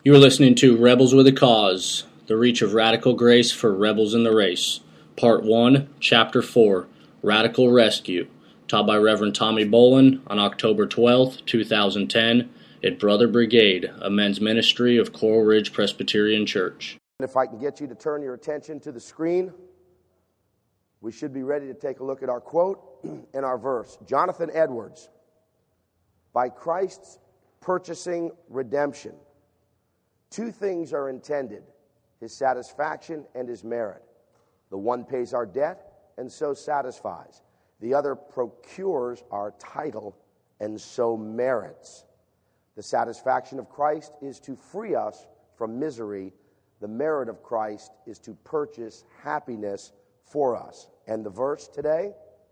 You are listening to Rebels with a Cause, the reach of radical grace for rebels in the race. Part 1, Chapter 4, Radical Rescue, taught by Reverend Tommy Bolin on October 12, 2010, at Brother Brigade, a men's ministry of Coral Ridge Presbyterian Church. If I can get you to turn your attention to the screen, we should be ready to take a look at our quote and our verse. Jonathan Edwards, by Christ's purchasing redemption, two things are intended, his satisfaction and his merit. The one pays our debt and so satisfies. The other procures our title and so merits. The satisfaction of Christ is to free us from misery. The merit of Christ is to purchase happiness for us. And the verse today,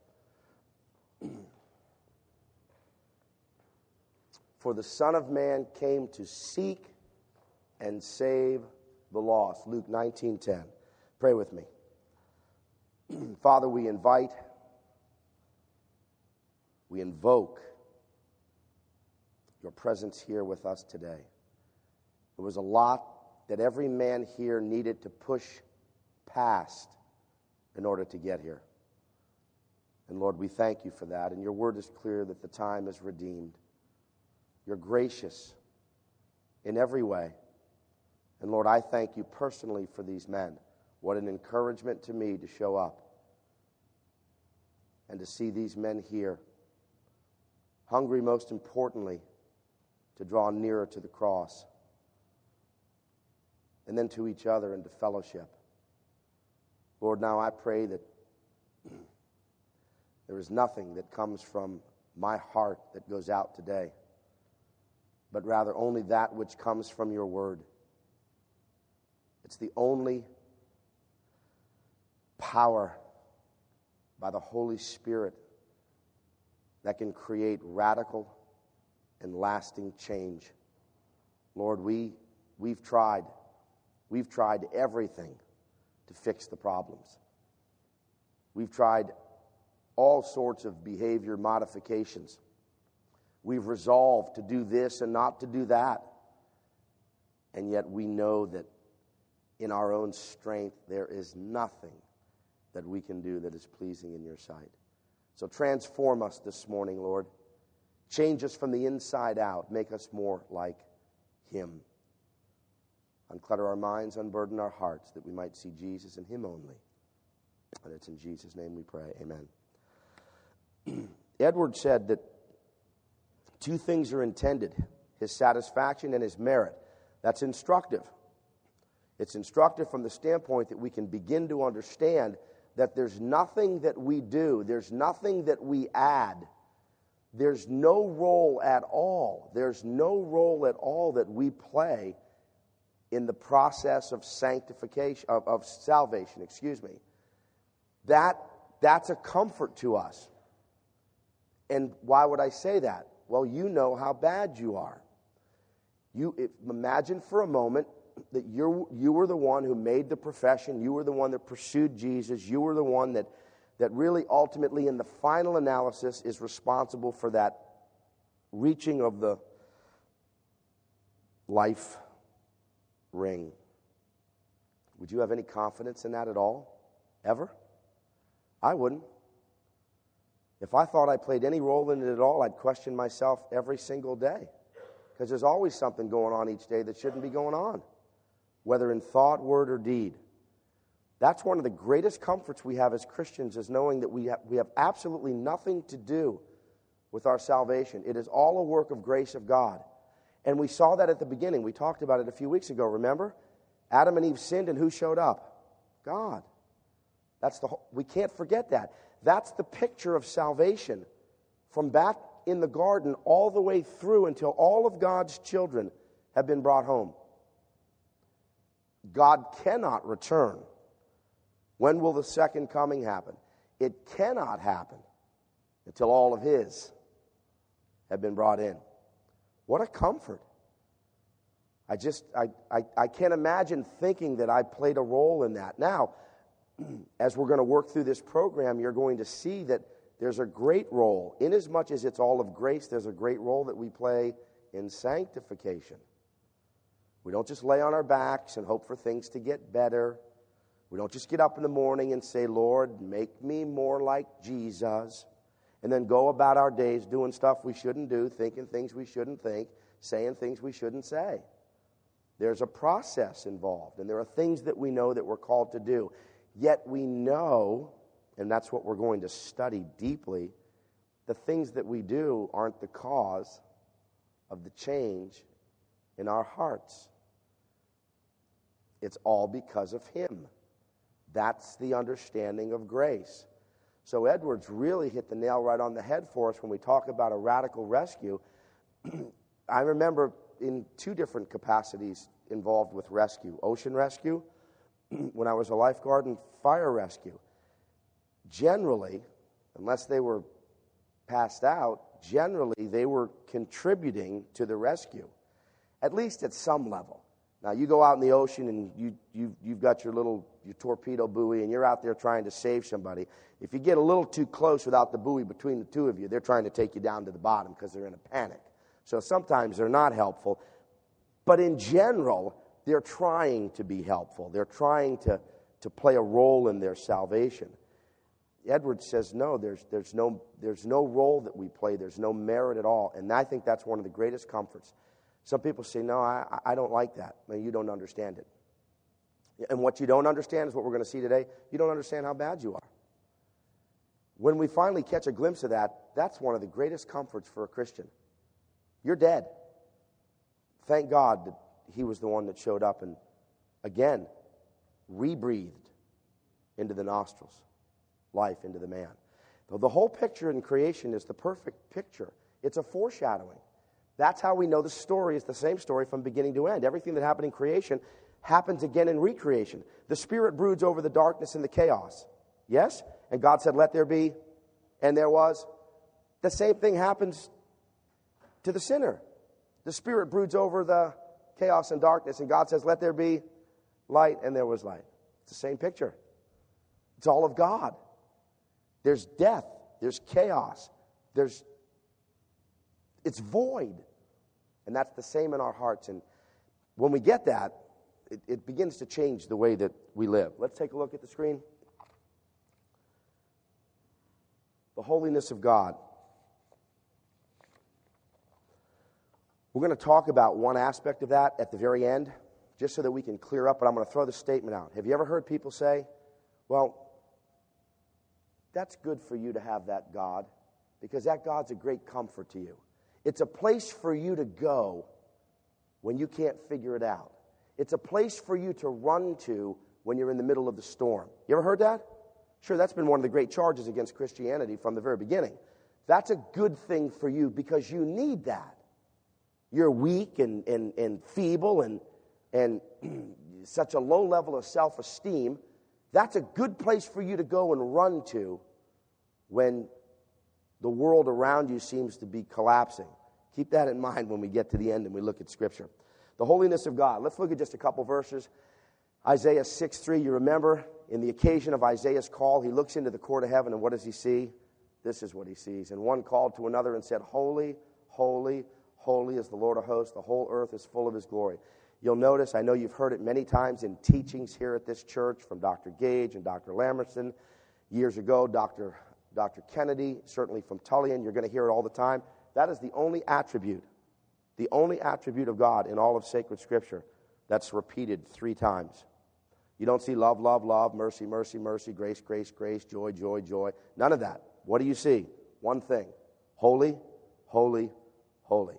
for the Son of Man came to seek and save the lost. Luke 19:10. Pray with me. Father, we invoke your presence here with us today. There was a lot that every man here needed to push past in order to get here. And Lord, we thank you for that. And your word is clear that the time is redeemed. You're gracious in every way. And Lord, I thank you personally for these men. What an encouragement to me to show up and to see these men here, hungry most importantly to draw nearer to the cross and then to each other and to fellowship. Lord, now I pray that there is nothing that comes from my heart that goes out today, but rather only that which comes from your word. It's the only power by the Holy Spirit that can create radical and lasting change. Lord, we've tried everything to fix the problems. We've tried all sorts of behavior modifications. We've resolved to do this and not to do that. And yet we know that in our own strength, there is nothing that we can do that is pleasing in your sight. So transform us this morning, Lord. Change us from the inside out. Make us more like him. Unclutter our minds, unburden our hearts, that we might see Jesus and him only. And it's in Jesus' name we pray. Amen. Edward said that two things are intended, his satisfaction and his merit. That's instructive. It's instructive from the standpoint that we can begin to understand that there's nothing that we do, there's nothing that we add, there's no role at all. There's no role at all that we play in the process of sanctification, of salvation, That's a comfort to us. And why would I say that? Well, you know how bad you are. Imagine for a moment that you were the one who made the profession, you were the one that pursued Jesus, you were the one that really ultimately in the final analysis is responsible for that reaching of the life ring. Would you have any confidence in that at all? Ever? I wouldn't. If I thought I played any role in it at all, I'd question myself every single day. Because there's always something going on each day that shouldn't be going on, whether in thought, word, or deed. That's one of the greatest comforts we have as Christians, is knowing that we have absolutely nothing to do with our salvation. It is all a work of grace of God. And we saw that at the beginning. We talked about it a few weeks ago, remember? Adam and Eve sinned, and who showed up? God. We can't forget that. That's the picture of salvation from back in the garden all the way through until all of God's children have been brought home. God cannot return. When will the second coming happen? It cannot happen until all of his have been brought in. What a comfort. I can't imagine thinking that I played a role in that. Now, as we're going to work through this program, you're going to see that there's a great role. Inasmuch as it's all of grace, there's a great role that we play in sanctification. We don't just lay on our backs and hope for things to get better. We don't just get up in the morning and say, Lord, make me more like Jesus, and then go about our days doing stuff we shouldn't do, thinking things we shouldn't think, saying things we shouldn't say. There's a process involved, and there are things that we know that we're called to do. Yet we know, and that's what we're going to study deeply, the things that we do aren't the cause of the change in our hearts. It's all because of Him. That's the understanding of grace. So Edwards really hit the nail right on the head for us when we talk about a radical rescue. I remember in two different capacities involved with rescue: ocean rescue, when I was a lifeguard, and fire rescue. Generally, unless they were passed out, generally they were contributing to the rescue, at least at some level. Now, you go out in the ocean and you've got your torpedo buoy, and you're out there trying to save somebody. If you get a little too close without the buoy between the two of you, they're trying to take you down to the bottom because they're in a panic. So sometimes they're not helpful. But in general, they're trying to be helpful. They're trying to play a role in their salvation. Edwards says, no, there's no role that we play. There's no merit at all. And I think that's one of the greatest comforts. Some people say, no, I don't like that. Well, you don't understand it. And what you don't understand is what we're going to see today. You don't understand how bad you are. When we finally catch a glimpse of that, that's one of the greatest comforts for a Christian. You're dead. Thank God that He was the one that showed up and, again, rebreathed into the nostrils life into the man. The whole picture in creation is the perfect picture. It's a foreshadowing. That's how we know the story is the same story from beginning to end. Everything that happened in creation happens again in recreation. The Spirit broods over the darkness and the chaos. Yes? And God said, let there be, and there was. The same thing happens to the sinner. The Spirit broods over the chaos and darkness, and God says, let there be light, and there was light. It's the same picture. It's all of God. There's death. There's chaos. It's void. And that's the same in our hearts. And when we get that, it begins to change the way that we live. Let's take a look at the screen. The holiness of God. We're going to talk about one aspect of that at the very end, just so that we can clear up, but I'm going to throw the statement out. Have you ever heard people say, well, that's good for you to have that God, because that God's a great comfort to you. It's a place for you to go when you can't figure it out. It's a place for you to run to when you're in the middle of the storm. You ever heard that? Sure, that's been one of the great charges against Christianity from the very beginning. That's a good thing for you because you need that. You're weak and feeble and such a low level of self-esteem. That's a good place for you to go and run to when the world around you seems to be collapsing. Keep that in mind when we get to the end and we look at Scripture. The holiness of God. Let's look at just a couple verses. Isaiah 6:3, you remember, in the occasion of Isaiah's call, he looks into the court of heaven, and what does he see? This is what he sees. And one called to another and said, holy, holy, holy is the Lord of hosts. The whole earth is full of His glory. You'll notice, I know you've heard it many times in teachings here at this church from Dr. Gage and Dr. Lamerson. Years ago, Dr. Kennedy, certainly from Tullian, you're going to hear it all the time. That is the only attribute of God in all of sacred Scripture that's repeated 3 times. You don't see love, love, love, mercy, mercy, mercy, grace, grace, grace, joy, joy, joy. None of that. What do you see? One thing. Holy, holy, holy.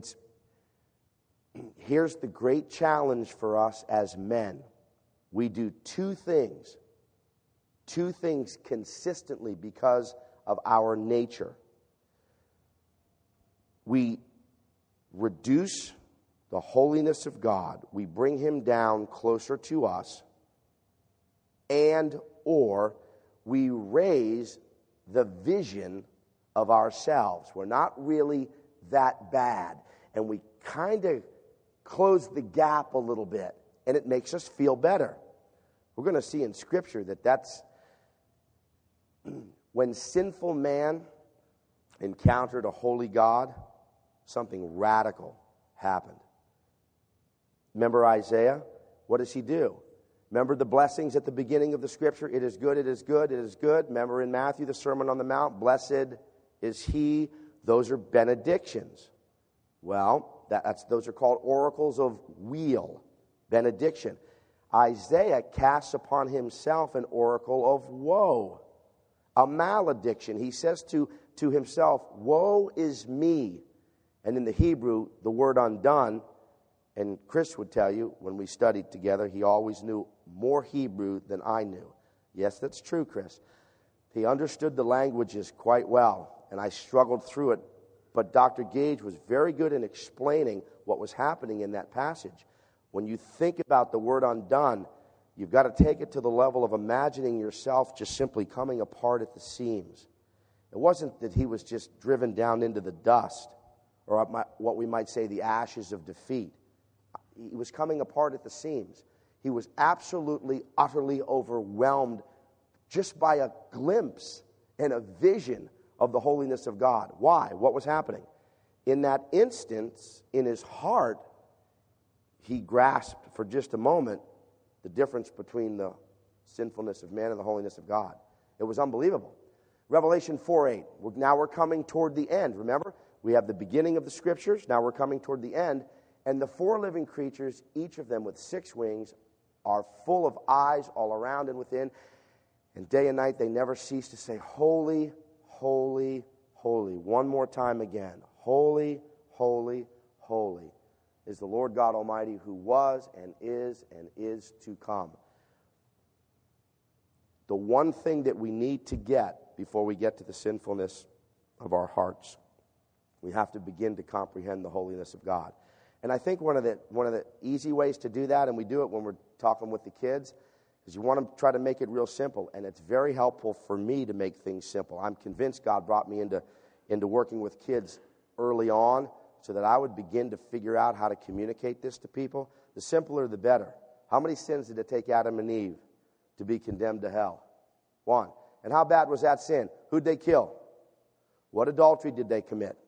Here's the great challenge for us as men. We do two things consistently because of our nature. We reduce the holiness of God. We bring Him down closer to us, and or we raise the vision of ourselves. We're not really that bad, and we kind of close the gap a little bit, and it makes us feel better. We're going to see in Scripture that's when sinful man encountered a holy God, something radical happened. Remember Isaiah? What does he do? Remember the blessings at the beginning of the scripture? It is good, it is good, it is good. Remember in Matthew, the Sermon on the Mount, blessed is he. Those are benedictions. Well, those are called oracles of weal, benediction. Isaiah casts upon himself an oracle of woe, a malediction. He says to himself, woe is me. And in the Hebrew, the word undone, and Chris would tell you, when we studied together, he always knew more Hebrew than I knew. Yes, that's true, Chris. He understood the languages quite well, and I struggled through it. But Dr. Gage was very good in explaining what was happening in that passage. When you think about the word undone, you've got to take it to the level of imagining yourself just simply coming apart at the seams. It wasn't that he was just driven down into the dust, or what we might say the ashes of defeat. He was coming apart at the seams. He was absolutely, utterly overwhelmed just by a glimpse and a vision of the holiness of God. Why? What was happening? In that instance, in his heart, he grasped for just a moment the difference between the sinfulness of man and the holiness of God. It was unbelievable. Revelation 4:8. Now we're coming toward the end. Remember, we have the beginning of the scriptures. Now we're coming toward the end. And the four living creatures, each of them with 6 wings, are full of eyes all around and within. And day and night they never cease to say, holy, holy, holy. One more time again. Holy, holy, holy is the Lord God Almighty, who was and is to come. The one thing that we need to get before we get to the sinfulness of our hearts, we have to begin to comprehend the holiness of God. And I think one of the easy ways to do that, and we do it when we're talking with the kids, is you want to try to make it real simple. And it's very helpful for me to make things simple. I'm convinced God brought me into working with kids early on so that I would begin to figure out how to communicate this to people. The simpler, the better. How many sins did it take Adam and Eve to be condemned to hell? 1. And how bad was that sin? Who'd they kill? What adultery did they commit?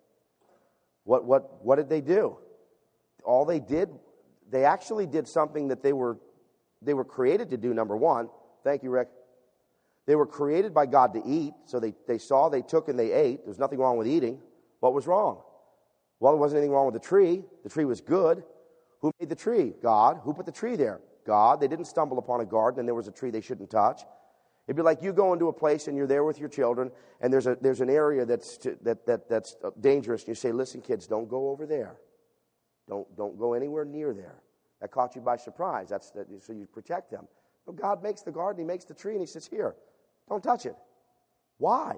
What did they do? All they did, they actually did something that they were created to do, number 1. Thank you, Rick. They were created by God to eat, so they saw, they took, and they ate. There's nothing wrong with eating. What was wrong? Well, there wasn't anything wrong with the tree. The tree was good. Who made the tree? God. Who put the tree there? God. They didn't stumble upon a garden and there was a tree they shouldn't touch. It'd be like you go into a place and you're there with your children, and there's an area that's dangerous. And you say, listen, kids, don't go over there. Don't go anywhere near there. That caught you by surprise. So you protect them. But God makes the garden, he makes the tree, and he says, here, don't touch it. Why?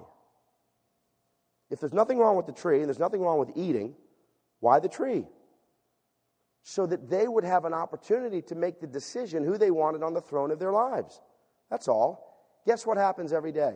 If there's nothing wrong with the tree and there's nothing wrong with eating, why the tree? So that they would have an opportunity to make the decision who they wanted on the throne of their lives. That's all. Guess what happens every day?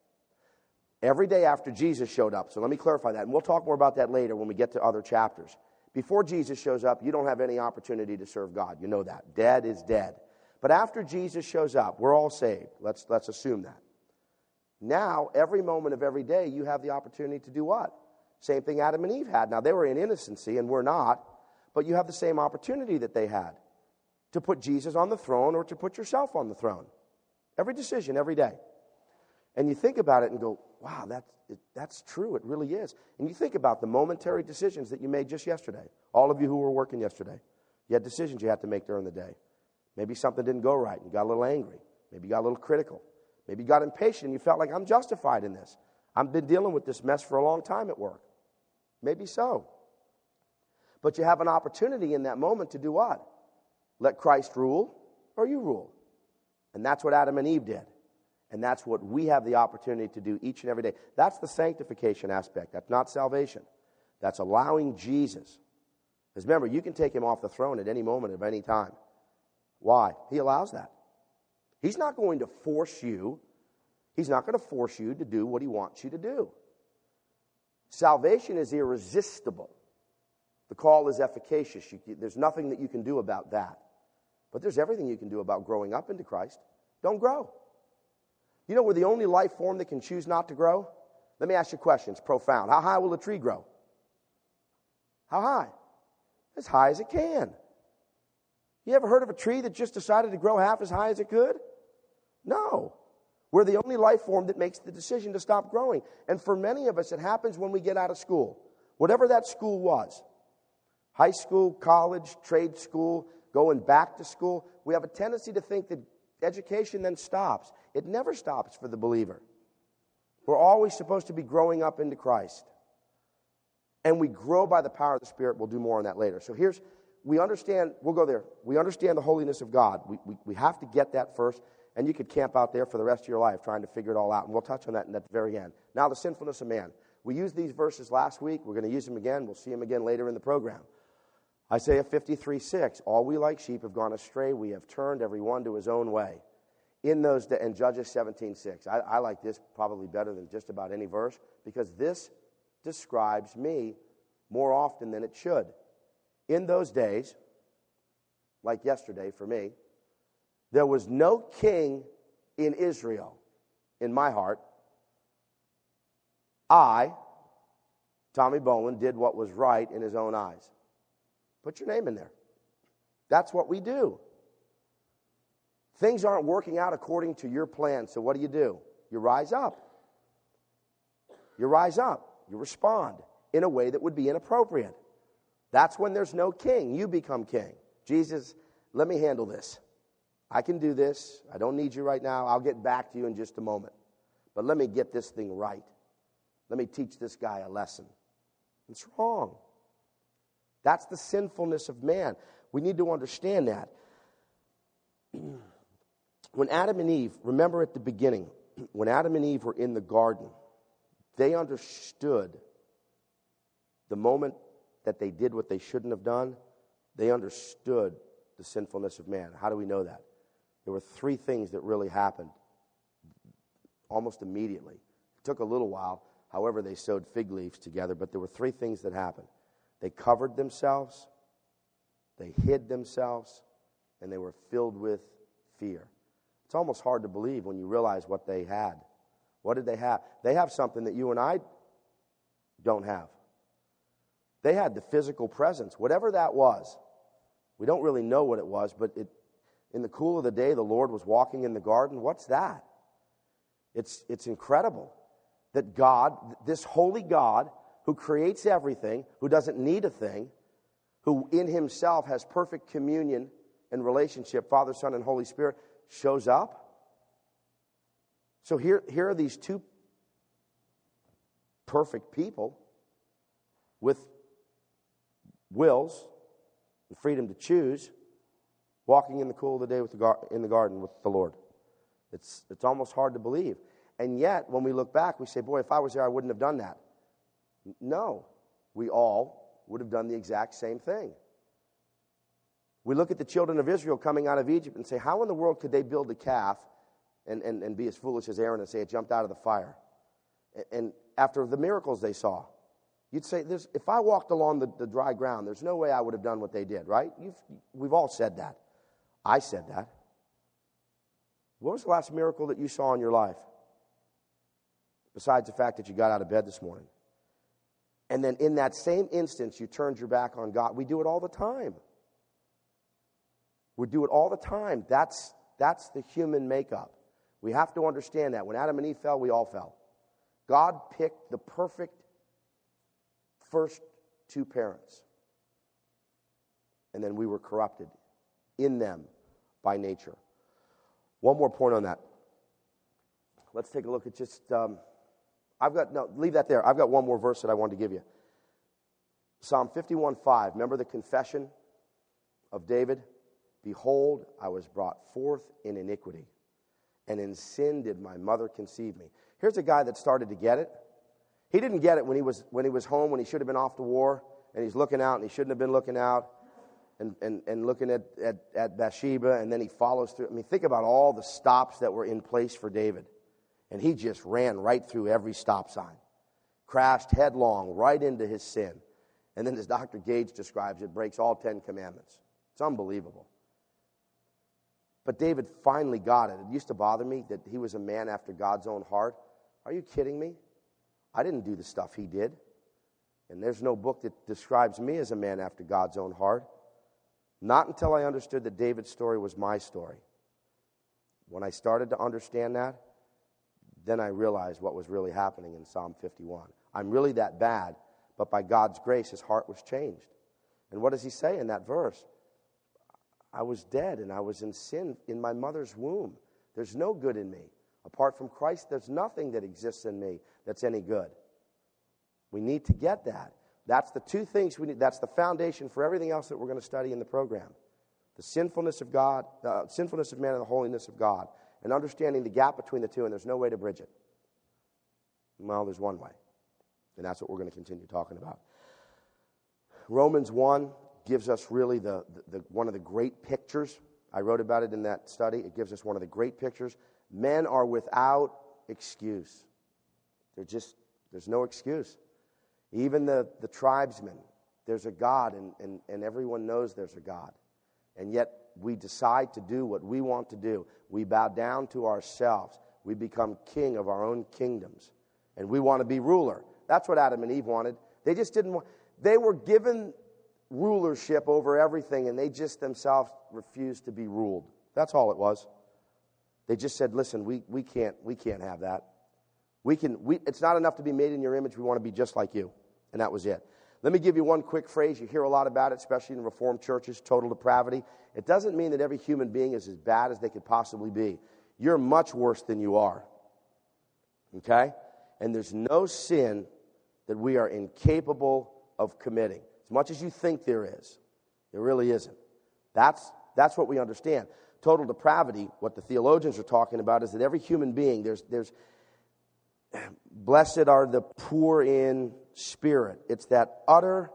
Every day after Jesus showed up. So let me clarify that. And we'll talk more about that later when we get to other chapters. Before Jesus shows up, you don't have any opportunity to serve God. You know that. Dead is dead. But after Jesus shows up, we're all saved. Let's assume that. Now, every moment of every day, you have the opportunity to do what? Same thing Adam and Eve had. Now, they were in innocency, and we're not. But you have the same opportunity that they had to put Jesus on the throne or to put yourself on the throne. Every decision, every day. And you think about it and go, wow, that's true. It really is. And you think about the momentary decisions that you made just yesterday. All of you who were working yesterday. You had decisions you had to make during the day. Maybe something didn't go right and you got a little angry. Maybe you got a little critical. Maybe you got impatient and you felt like, I'm justified in this. I've been dealing with this mess for a long time at work. Maybe so. But you have an opportunity in that moment to do what? Let Christ rule or you rule. And that's what Adam and Eve did. And that's what we have the opportunity to do each and every day. That's the sanctification aspect. That's not salvation. That's allowing Jesus. Because remember, you can take him off the throne at any moment of any time. Why? He allows that. He's not going to force you. He's not going to force you to do what he wants you to do. Salvation is irresistible. The call is efficacious. There's nothing that you can do about that. But there's everything you can do about growing up into Christ. Don't grow. You know we're the only life form that can choose not to grow? Let me ask you a question. It's profound. How high will a tree grow? How high? As high as it can. You ever heard of a tree that just decided to grow half as high as it could? No. We're the only life form that makes the decision to stop growing. And for many of us, it happens when we get out of school. Whatever that school was, high school, college, trade school, going back to school, we have a tendency to think that education then stops. It never stops for the believer. We're always supposed to be growing up into Christ. And we grow by the power of the Spirit. We'll do more on that later. So we understand, we'll go there. We understand the holiness of God. We have to get that first. And you could camp out there for the rest of your life trying to figure it all out. And we'll touch on that at the very end. Now, the sinfulness of man. We used these verses last week. We're going to use them again. We'll see them again later in the program. Isaiah 53:6. All we like sheep have gone astray. We have turned every one to his own way. In those and Judges 17:6. I like this probably better than just about any verse because this describes me more often than it should. In those days, like yesterday for me, there was no king in Israel, in my heart. I, Tommy Bolin, did what was right in his own eyes. Put your name in there. That's what we do. Things aren't working out according to your plan, so what do? You rise up. You rise up. You respond in a way that would be inappropriate. That's when there's no king. You become king. Jesus, let me handle this. I can do this. I don't need you right now. I'll get back to you in just a moment. But let me get this thing right. Let me teach this guy a lesson. It's wrong. That's the sinfulness of man. We need to understand that. When Adam and Eve, remember at the beginning, when Adam and Eve were in the garden, they understood the moment that they did what they shouldn't have done, they understood the sinfulness of man. How do we know that? There were three things that really happened almost immediately. It took a little while. However, they sewed fig leaves together, but there were three things that happened. They covered themselves, they hid themselves, and they were filled with fear. It's almost hard to believe when you realize what they had. What did they have? They have something that you and I don't have. They had the physical presence, whatever that was. We don't really know what it was, but in the cool of the day, the Lord was walking in the garden. What's that? It's incredible that God, this holy God, who creates everything, who doesn't need a thing, who in himself has perfect communion and relationship, Father, Son, and Holy Spirit, shows up. So here are these two perfect people with wills and freedom to choose, walking in the cool of the day in the garden with the Lord. It's almost hard to believe. And yet, when we look back, we say, boy, if I was there, I wouldn't have done that. No, we all would have done the exact same thing. We look at the children of Israel coming out of Egypt and say, how in the world could they build a calf and be as foolish as Aaron and say it jumped out of the fire? And after the miracles they saw, you'd say, if I walked along the dry ground, there's no way I would have done what they did, right? We've all said that. I said that. What was the last miracle that you saw in your life? Besides the fact that you got out of bed this morning. And then in that same instance, you turned your back on God. We do it all the time. We do it all the time. That's the human makeup. We have to understand that. When Adam and Eve fell, we all fell. God picked the perfect first two parents. And then we were corrupted in them by nature. One more point on that. Let's take a look at just... leave that there. I've got one more verse that I wanted to give you. Psalm 51:5. Remember the confession of David? Behold, I was brought forth in iniquity, and in sin did my mother conceive me. Here's a guy that started to get it. He didn't get it when he was home, when he should have been off to war, and he's looking out, and he shouldn't have been looking out, and looking at Bathsheba, and then he follows through. I mean, think about all the stops that were in place for David. And he just ran right through every stop sign, crashed headlong right into his sin. And then as Dr. Gage describes it, breaks all 10 commandments. It's unbelievable. But David finally got it. It used to bother me that he was a man after God's own heart. Are you kidding me? I didn't do the stuff he did. And there's no book that describes me as a man after God's own heart. Not until I understood that David's story was my story. When I started to understand that, then I realized what was really happening in Psalm 51. I'm really that bad, but by God's grace, his heart was changed. And what does he say in that verse? I was dead and I was in sin in my mother's womb. There's no good in me. Apart from Christ, there's nothing that exists in me that's any good. We need to get that. That's the two things we need. That's the foundation for everything else that we're going to study in the program. The sinfulness of God, the sinfulness of man and the holiness of God, and understanding the gap between the two, and there's no way to bridge it. Well, there's one way, and that's what we're going to continue talking about. Romans 1 gives us really the one of the great pictures. I wrote about it in that study. It gives us one of the great pictures. Men are without excuse. There's no excuse. Even the tribesmen, there's a God, and everyone knows there's a God. And yet we decide to do what we want to do. We bow down to ourselves. We become king of our own kingdoms. And we want to be ruler. That's what Adam and Eve wanted. They just didn't want. They were given rulership over everything, and they just themselves refused to be ruled. That's all it was. They just said, listen, we can't have that. It's not enough to be made in your image. We want to be just like you. And that was it. Let me give you one quick phrase. You hear a lot about it, especially in Reformed churches, total depravity. It doesn't mean that every human being is as bad as they could possibly be. You're much worse than you are. Okay? And there's no sin that we are incapable of committing. As much as you think there is, there really isn't. That's what we understand. Total depravity, what the theologians are talking about, is that every human being, there's blessed are the poor in spirit. It's that utter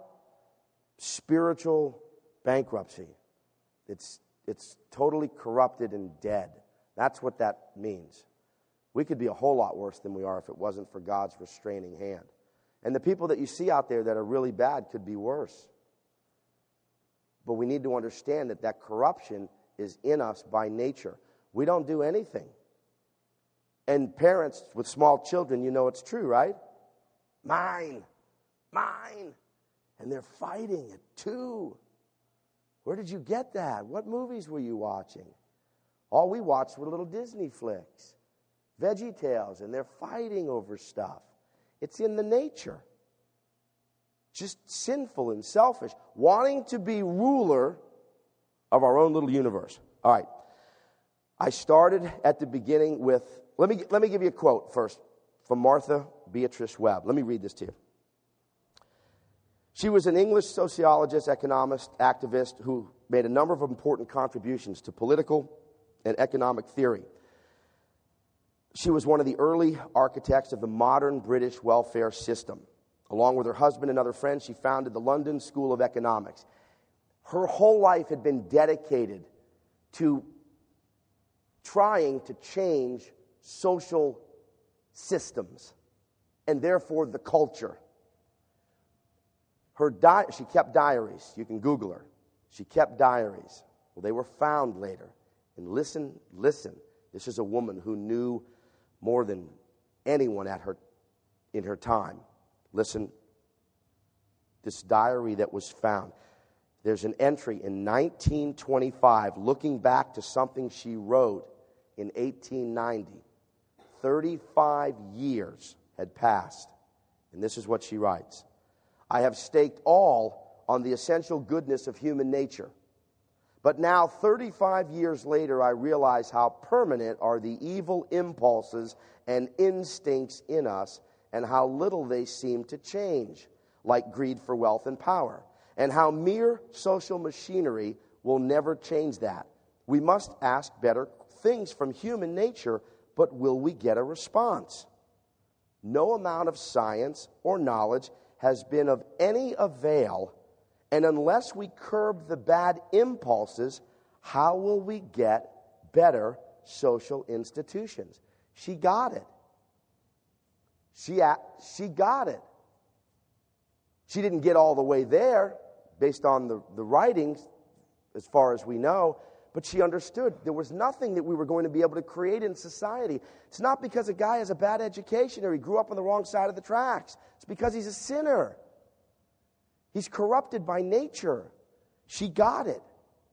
spiritual bankruptcy. It's totally corrupted and dead. That's what that means. We could be a whole lot worse than we are if it wasn't for God's restraining hand. And the people that you see out there that are really bad could be worse. But we need to understand that corruption is in us by nature. We don't do anything. And parents with small children, you know it's true, right? Mine. And they're fighting at 2. Where did you get that? What movies were you watching? All we watched were little Disney flicks, Veggie Tales, and they're fighting over stuff. It's in the nature. Just sinful and selfish, wanting to be ruler of our own little universe. All right. I started at the beginning with, let me give you a quote first from Martha Beatrice Webb. Let me read this to you. She was an English sociologist, economist, activist who made a number of important contributions to political and economic theory. She was one of the early architects of the modern British welfare system. Along with her husband and other friends, she founded the London School of Economics. Her whole life had been dedicated to trying to change social systems and therefore the culture. She kept diaries. You can Google her. She kept diaries. Well, they were found later. And listen. This is a woman who knew more than anyone in her time. Listen, this diary that was found. There's an entry in 1925 looking back to something she wrote in 1890. 35 years had passed. And this is what she writes. I have staked all on the essential goodness of human nature. But now, 35 years later, I realize how permanent are the evil impulses and instincts in us, and how little they seem to change, like greed for wealth and power, and how mere social machinery will never change that. We must ask better things from human nature, but will we get a response? No amount of science or knowledge has been of any avail, and unless we curb the bad impulses, how will we get better social institutions? She got it. She got it. She didn't get all the way there based on the writings, as far as we know, but she understood there was nothing that we were going to be able to create in society. It's not because a guy has a bad education or he grew up on the wrong side of the tracks. It's because he's a sinner. He's corrupted by nature. She got it.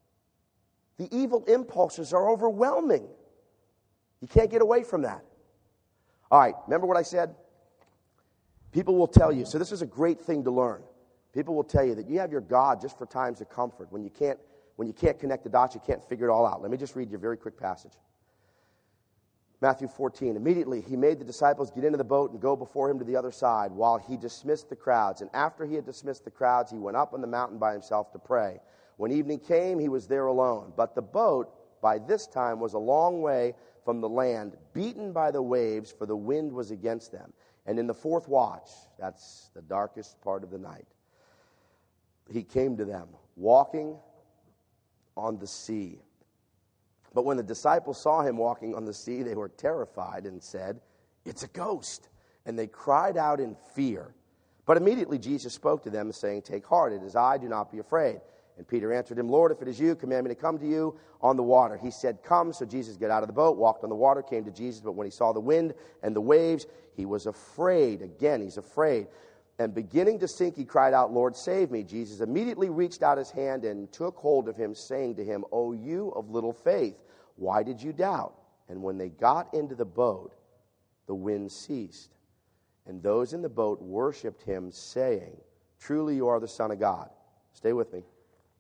The evil impulses are overwhelming. You can't get away from that. All right, remember what I said? People will tell you, so this is a great thing to learn. People will tell you that you have your God just for times of comfort. When you can't connect the dots, you can't figure it all out. Let me just read you a very quick passage. Matthew 14, immediately he made the disciples get into the boat and go before him to the other side while he dismissed the crowds. And after he had dismissed the crowds, he went up on the mountain by himself to pray. When evening came, he was there alone. But the boat by this time was a long way from the land, beaten by the waves, for the wind was against them. And in the fourth watch, that's the darkest part of the night, he came to them, walking on the sea. But when the disciples saw him walking on the sea, they were terrified and said, "It's a ghost." And they cried out in fear. But immediately Jesus spoke to them, saying, "Take heart, it is I, do not be afraid." And Peter answered him, "Lord, if it is you, command me to come to you on the water." He said, "Come." So Jesus got out of the boat, walked on the water, came to Jesus. But when he saw the wind and the waves, he was afraid. Again, he's afraid. And beginning to sink, he cried out, "Lord, save me." Jesus immediately reached out his hand and took hold of him, saying to him, "O you of little faith, why did you doubt?" And when they got into the boat, the wind ceased. And those in the boat worshipped him, saying, "Truly you are the Son of God." Stay with me.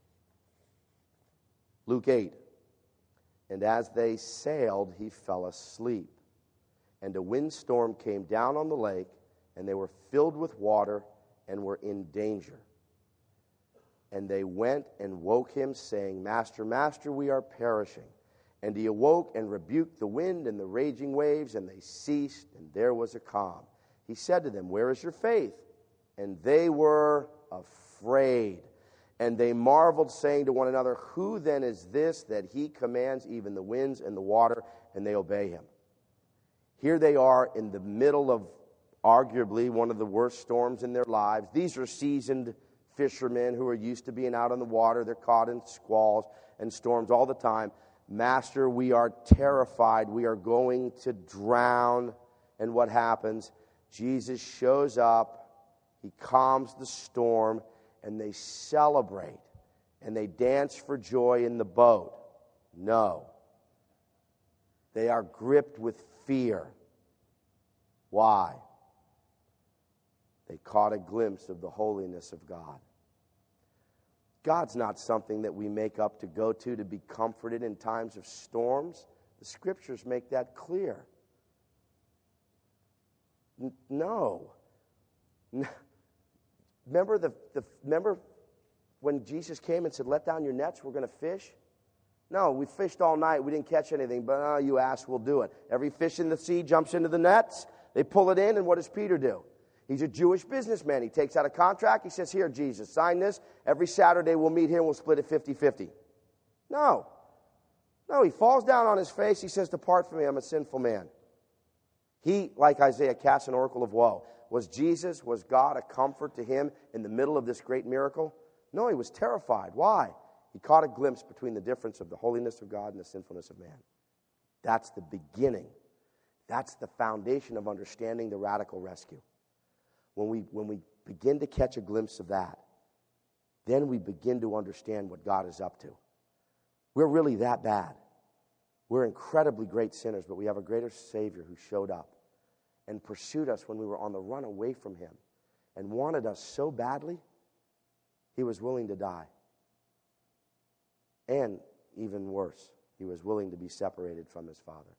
Luke 8. And as they sailed, he fell asleep. And a windstorm came down on the lake, and they were filled with water and were in danger. And they went and woke him, saying, "Master, Master, we are perishing." And he awoke and rebuked the wind and the raging waves, and they ceased, and there was a calm. He said to them, "Where is your faith?" And they were afraid. And they marveled, saying to one another, "Who then is this that he commands even the winds and the water, and they obey him?" Here they are in the middle of arguably one of the worst storms in their lives. These are seasoned fishermen who are used to being out on the water. They're caught in squalls and storms all the time. "Master, we are terrified. We are going to drown." And what happens? Jesus shows up. He calms the storm, and they celebrate, and they dance for joy in the boat. No. They are gripped with fear. Why? They caught a glimpse of the holiness of God. God's not something that we make up to go to be comforted in times of storms. The Scriptures make that clear. No. Remember when Jesus came and said, "Let down your nets, we're going to fish"? No, we fished all night. We didn't catch anything, but you asked, we'll do it. Every fish in the sea jumps into the nets. They pull it in, and what does Peter do? He's a Jewish businessman. He takes out a contract. He says, "Here, Jesus, sign this. Every Saturday we'll meet here and we'll split it 50-50. No, he falls down on his face. He says, "Depart from me, I'm a sinful man." He, like Isaiah, casts an oracle of woe. Was God a comfort to him in the middle of this great miracle? No, he was terrified. Why? He caught a glimpse between the difference of the holiness of God and the sinfulness of man. That's the beginning. That's the foundation of understanding the radical rescue. When we begin to catch a glimpse of that, then we begin to understand what God is up to. We're really that bad. We're incredibly great sinners, but we have a greater Savior who showed up and pursued us when we were on the run away from him and wanted us so badly, he was willing to die. And even worse, he was willing to be separated from his Father.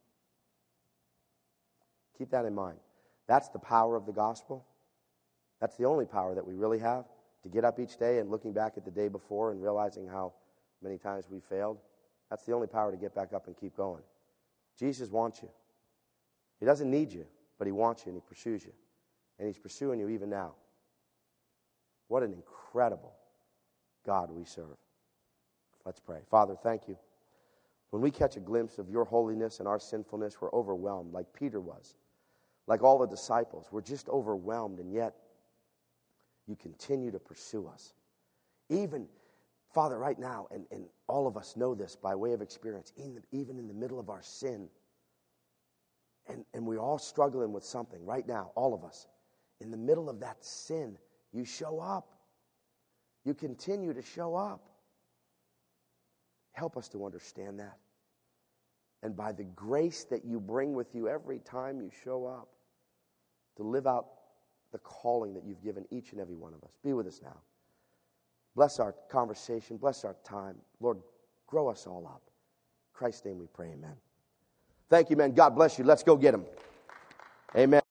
Keep that in mind. That's the power of the gospel. That's the only power that we really have, to get up each day and looking back at the day before and realizing how many times we failed. That's the only power to get back up and keep going. Jesus wants you. He doesn't need you, but he wants you and he pursues you. And he's pursuing you even now. What an incredible God we serve. Let's pray. Father, thank you. When we catch a glimpse of your holiness and our sinfulness, we're overwhelmed like Peter was. Like all the disciples, we're just overwhelmed, and yet you continue to pursue us. Even, Father, right now, and all of us know this by way of experience, even in the middle of our sin, and we're all struggling with something right now, all of us. In the middle of that sin, you show up. You continue to show up. Help us to understand that. And by the grace that you bring with you every time you show up, to live out the calling that you've given each and every one of us. Be with us now. Bless our conversation. Bless our time. Lord, grow us all up. In Christ's name we pray, amen. Thank you, man. God bless you. Let's go get him. Amen.